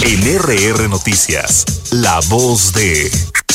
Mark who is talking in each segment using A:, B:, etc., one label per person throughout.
A: En RR Noticias, la voz de...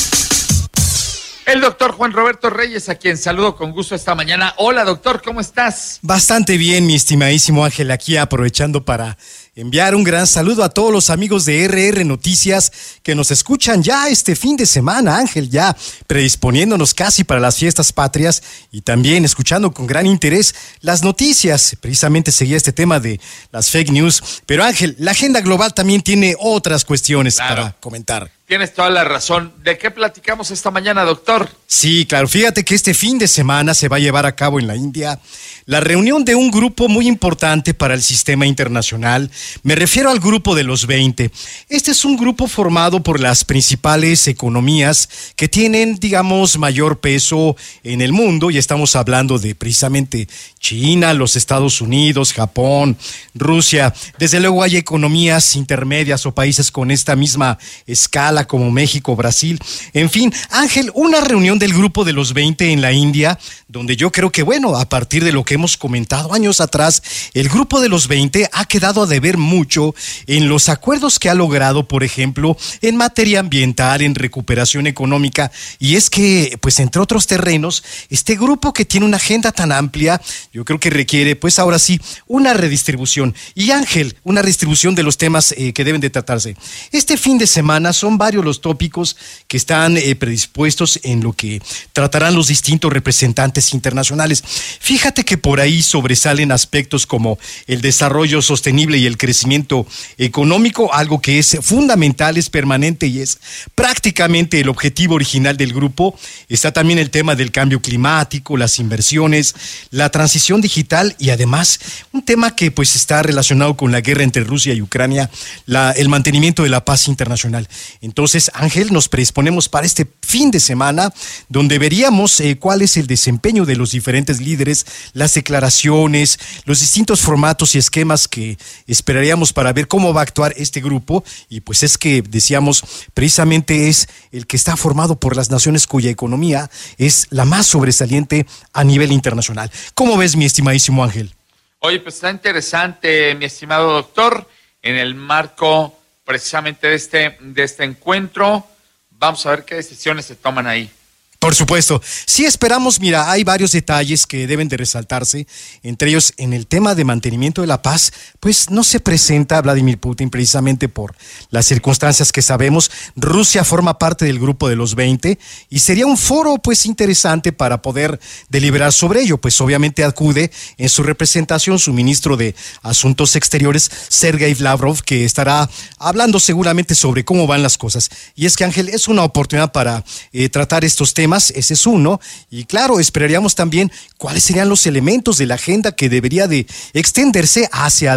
B: El doctor Juan Roberto Reyes, a quien saludo con gusto esta mañana. Hola, doctor, ¿cómo estás?
C: Bastante bien, mi estimadísimo Ángel, aquí aprovechando para enviar un gran saludo a todos los amigos de RR Noticias que nos escuchan ya este fin de semana, Ángel, ya predisponiéndonos casi para las fiestas patrias y también escuchando con gran interés las noticias. Precisamente seguía este tema de las fake news, pero Ángel, la agenda global también tiene otras cuestiones para comentar.
B: Tienes toda la razón. ¿De qué platicamos esta mañana, doctor?
C: Sí, claro. Fíjate que este fin de semana se va a llevar a cabo en la India la reunión de un grupo muy importante para el sistema internacional. Me refiero al grupo de los 20. Este es un grupo formado por las principales economías que tienen, digamos, mayor peso en el mundo, y estamos hablando de precisamente China, los Estados Unidos, Japón, Rusia. Desde luego hay economías intermedias o países con esta misma escala como México, Brasil. En fin, Ángel, una reunión del grupo de los 20 en la India, donde yo creo que, bueno, a partir de lo que hemos comentado años atrás, el grupo de los 20 ha quedado a deber mucho en los acuerdos que ha logrado, por ejemplo, en materia ambiental, en recuperación económica, y es que, pues, entre otros terrenos, este grupo que tiene una agenda tan amplia, yo creo que requiere, pues, ahora sí, una redistribución. Y Ángel, una redistribución de los temas que deben de tratarse. Este fin de semana son varios los tópicos que están predispuestos en lo que tratarán los distintos representantes internacionales. Fíjate que por ahí sobresalen aspectos como el desarrollo sostenible y el crecimiento económico, algo que es fundamental, es permanente y es prácticamente el objetivo original del grupo. Está también el tema del cambio climático, las inversiones, la transición digital y además un tema que pues está relacionado con la guerra entre Rusia y Ucrania, el mantenimiento de la paz internacional. Entonces, Ángel, nos predisponemos para este fin de semana donde veríamos cuál es el desempeño de los diferentes líderes, las declaraciones, los distintos formatos y esquemas que esperaríamos para ver cómo va a actuar este grupo. Y pues es que, decíamos, precisamente es el que está formado por las naciones cuya economía es la más sobresaliente a nivel internacional. ¿Cómo ves, mi estimadísimo Ángel?
B: Oye, pues está interesante, mi estimado doctor, en el marco precisamente de este encuentro. Vamos a ver qué decisiones se toman ahí.
C: Por supuesto. Sí esperamos, mira, hay varios detalles que deben de resaltarse, entre ellos en el tema de mantenimiento de la paz, pues no se presenta Vladimir Putin precisamente por las circunstancias que sabemos. Rusia forma parte del grupo de los 20 y sería un foro pues interesante para poder deliberar sobre ello, pues obviamente acude en su representación su ministro de Asuntos Exteriores, Sergei Lavrov, que estará hablando seguramente sobre cómo van las cosas. Y es que, Ángel, es una oportunidad para tratar estos temas. Ese es uno, y claro, esperaríamos también cuáles serían los elementos de la agenda que debería de extenderse hacia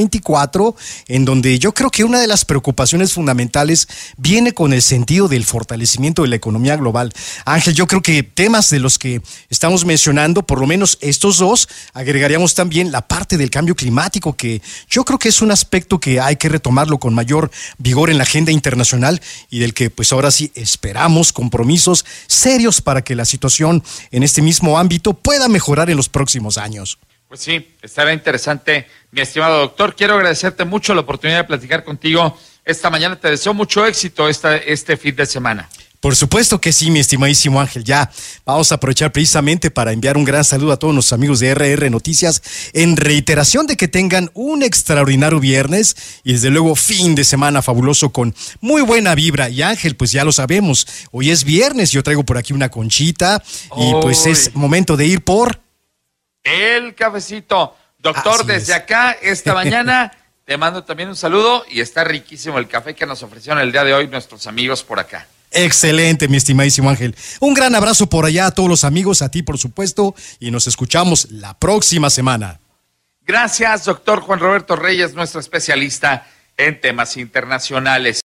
C: 2024, en donde yo creo que una de las preocupaciones fundamentales viene con el sentido del fortalecimiento de la economía global. Ángel, yo creo que temas de los que estamos mencionando, por lo menos estos dos, agregaríamos también la parte del cambio climático, que yo creo que es un aspecto que hay que retomarlo con mayor vigor en la agenda internacional y del que pues ahora sí esperamos compromisos serios para que la situación en este mismo ámbito pueda mejorar en los próximos años.
B: Pues sí, estará interesante, mi estimado doctor. Quiero agradecerte mucho la oportunidad de platicar contigo esta mañana. Te deseo mucho éxito este fin de semana.
C: Por supuesto que sí, mi estimadísimo Ángel. Ya vamos a aprovechar precisamente para enviar un gran saludo a todos nuestros amigos de RR Noticias en reiteración de que tengan un extraordinario viernes y desde luego fin de semana fabuloso con muy buena vibra. Y Ángel, pues ya lo sabemos, hoy es viernes, yo traigo por aquí una conchita y pues es momento de ir por
B: el cafecito. Doctor, desde acá esta mañana te mando también un saludo y está riquísimo el café que nos ofrecieron el día de hoy nuestros amigos por acá.
C: Excelente, mi estimadísimo Ángel. Un gran abrazo por allá a todos los amigos, a ti por supuesto, y nos escuchamos la próxima semana.
B: Gracias, doctor Juan Roberto Reyes, nuestro especialista en temas internacionales.